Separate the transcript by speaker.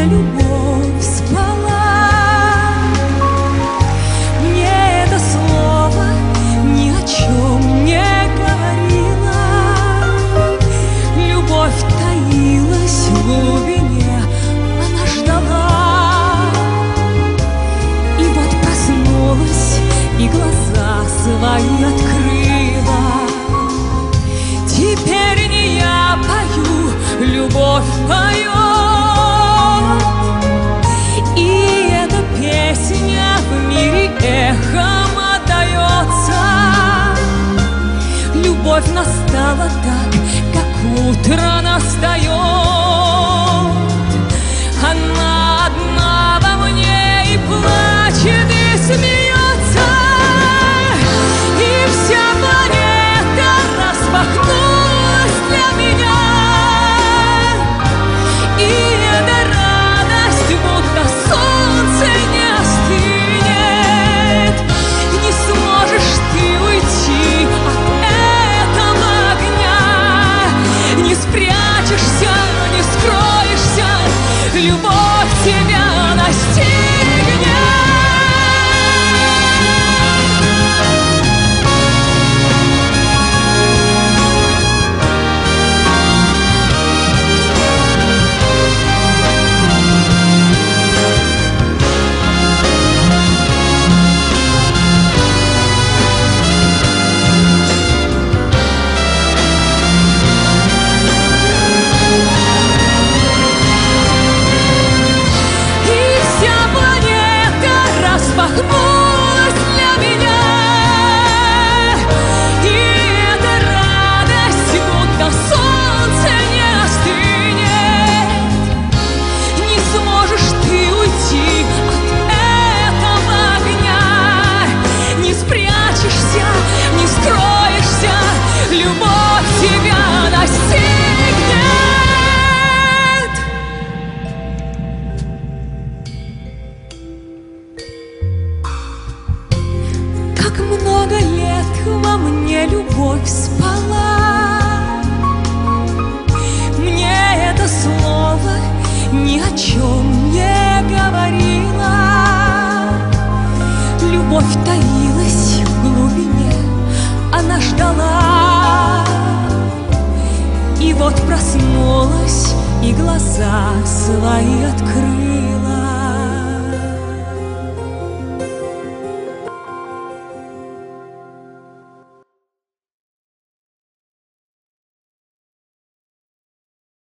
Speaker 1: любовь спала. Мне это слово ни о чем не говорило. Любовь таилась в глубине, она ждала. И вот проснулась и глаза свои открыла. Теперь не я пою, любовь поет. И эта песня в мире эхом отдается. Любовь настала так, как утро настает. Она одна во мне и плачет, и смеется. И вся планета распахнулась для меня. И эта радость, будто солнце, не остынет. Не сможешь ты уйти от этого огня. Не спрячешься, не скроешься, любовь тебя настигнет. Распахнулась для меня. И эта радость, будто солнце, не остынет. Не сможешь ты уйти от этого огня. Не спрячешься, не скроешься, любовь тебя настигнет. Как много лет во мне любовь спала. Мне это слово ни о чем не говорило. Любовь таилась в глубине, она ждала. И вот проснулась и глаза свои открыла.